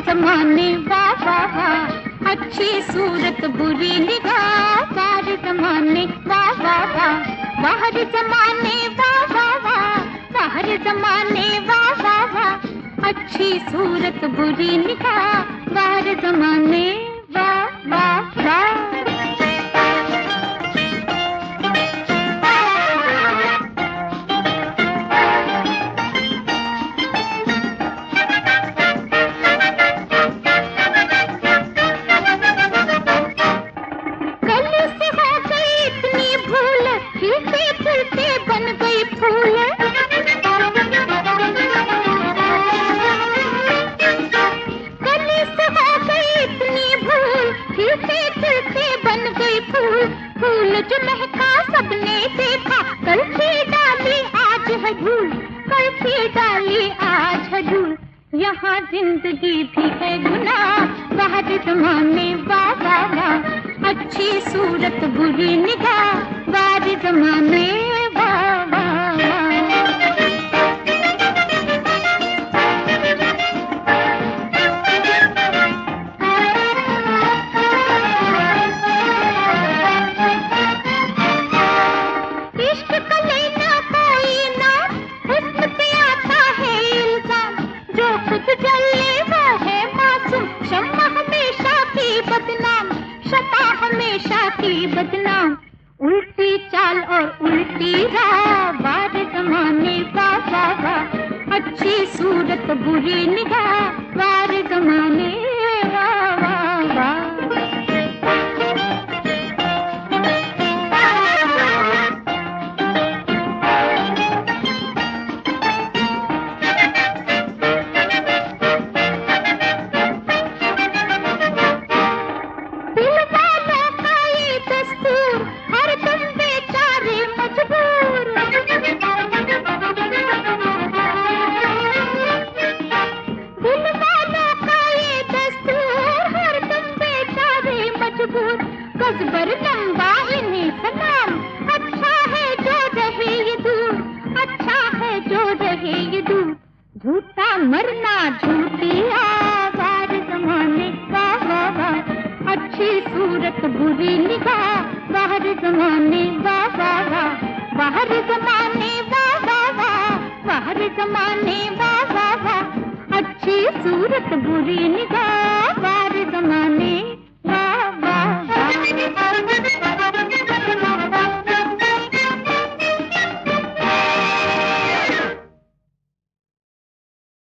जमाने वाह वाह वाह, अच्छी सूरत बुरी निगाह, बाहर जमाने वाह वाह वाह, बाहर जमाने वाह वाह वाह, बाहर जमाने वाह वाह वाह, अच्छी सूरत बुरी निगाह, बाहर जमाने वाह वाह वाह। फूल जो महका सबने देखा, कल की डाली आज है धूल, कल की डाली आज है धूल, यहाँ जिंदगी भी है गुनाह, बाहर जमाने वाह वाह वाह, अच्छी सूरत बुरी निगाह, बाहर जमाने वाह वाह वाह। हमेशा की बदनाम, उल्टी चाल और उल्टी राह, बाहर जमाने वाह वाह वाह, अच्छी सूरत बुरी निगाह, बाहर जमाने वाह वाह वाह। गज़बर लंबा इन्हीं सलाम, अच्छा है जो रहे ये दूर, अच्छा है जो रहे ये दूर, झूठा मरना झूठी आवाज़ जमाने वाह वाह वाह, अच्छी सूरत बुरी निगाह, बाहर जमाने वाह वाह वाह, बाहर जमाने वाह वाह वाह, बाहर जमाने वाह वाह वाह, अच्छी सूरत बुरी निगाह, बाहर जमाने